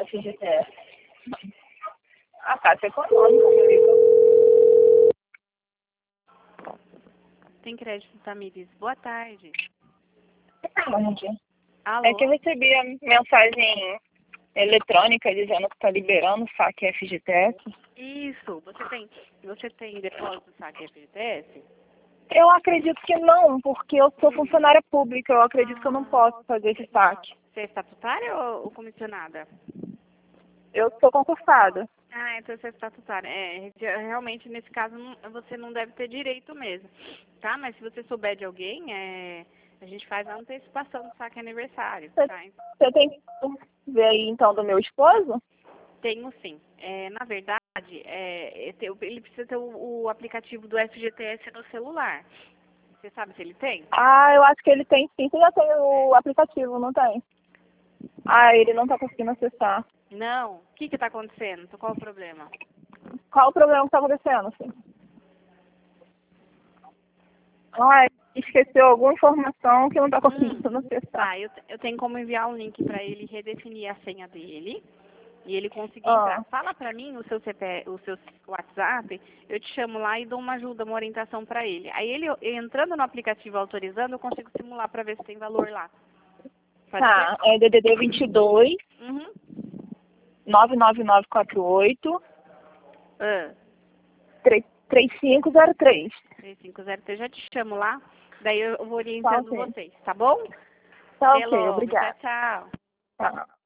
FGTS. A Caixa Econômica, amigo. Tem crédito, Tamires. Boa tarde. Onde? Alô? É que eu recebi a mensagem eletrônica dizendo que está liberando o saque FGTS. Isso. Você tem depósito do saque FGTS? Eu acredito que não, porque eu sou funcionária pública. Eu acredito que eu não posso fazer esse saque. Você é estatutária ou comissionada? Eu sou concursada. Ah, então você é estatutária. Realmente, nesse caso, você não deve ter direito mesmo, tá? Mas se você souber de alguém, a gente faz a antecipação do saque aniversário, tá? Você tem que ver aí, então, do meu esposo? Tenho sim. Na verdade, ele precisa ter o aplicativo do FGTS no celular. Você sabe se ele tem? Ah, eu acho que ele tem sim. Você já tem o aplicativo, não tem? Ah, ele não está conseguindo acessar. Não. O que está acontecendo? Qual o problema? Qual o problema que está acontecendo, assim? Ah, esqueceu alguma informação que não está conseguindo acessar. Tá, eu tenho como enviar um link para ele redefinir a senha dele e ele conseguir Ah. entrar. Fala para mim o seu WhatsApp, eu te chamo lá e dou uma ajuda, uma orientação para ele. Aí ele entrando no aplicativo autorizando, eu consigo simular para ver se tem valor lá. Pode Tá, ser? é DDD 22 Uhum. 99948 Ah, 3503. 3503, já te chamo lá, daí eu vou Tá, orientando ok. vocês, tá bom? Tá, Até ok, logo, tchau, obrigada. tchau. Tá.